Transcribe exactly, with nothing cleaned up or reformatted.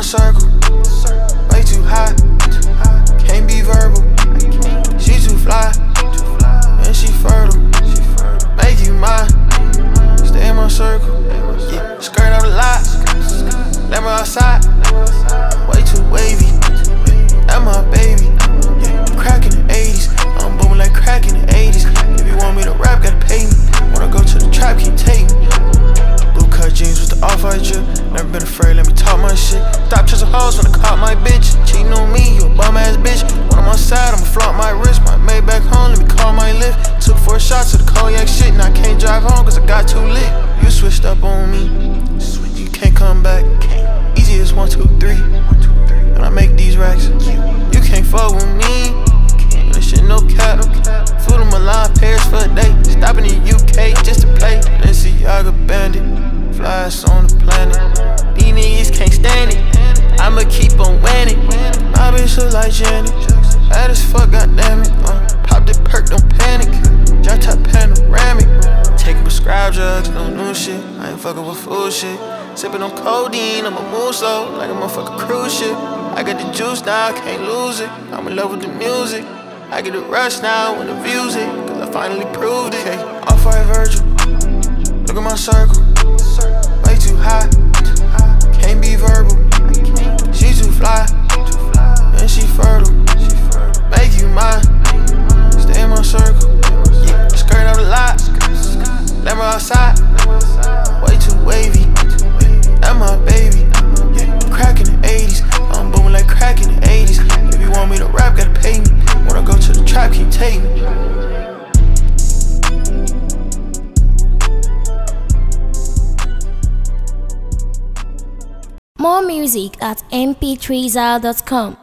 my circle, way too high. Can't be verbal, she too fly, and she fertile. Make you mine, stay in my circle. Yeah, skirt out a lot, let me outside. Way too wavy, that my baby. Yeah, crack in the eighties, I'm booming like crack in the eighties. If you want me to rap, gotta pay me. Wanna go to the trap, can't take me. Blue cut jeans with the off-white drip. Never been afraid, let me talk my shit. Stop chasing hoes when I caught my bitch. Cheating on me, you a bum ass bitch. When I'm outside, I'ma flaunt my wrist. My made back home, let me call my lift. Took four shots of the cognac shit. Now I can't drive home cause I got too lit. You switched up on me, you can't come back. Easy as one, two, three. And I make these racks. You can't fuck with me. This shit no cap. Food on Milan, Paris for a day. Stopping in U K just to play. Balenciaga bandit, flyest on the planet. These niggas can't stand it. I'ma keep on winning. My bitch look like Janet. Bad as fuck, goddamn it. Uh, pop the perk, don't panic. Drop top panoramic. Taking prescribed drugs, no new shit. I ain't fucking with fool shit. Sipping on codeine, I'ma move slow like a motherfucking cruise ship. I got the juice now, I can't lose it. I'm in love with the music. I get a rush now when the views it, cause I finally proved it. Okay, off-white Virgil, look at my circle, way too high, can't be verbal. She too fly, and she fertile. Make you mine, stay in my circle. Yeah, skirt out a lot, let me outside. Way too wavy, that my baby. Yeah, crack in the eighties, I'm booming like crack in the eighties. If you want me to rap, gotta pay me. When I go to the trap, can't take me. More music at m p three zal dot com.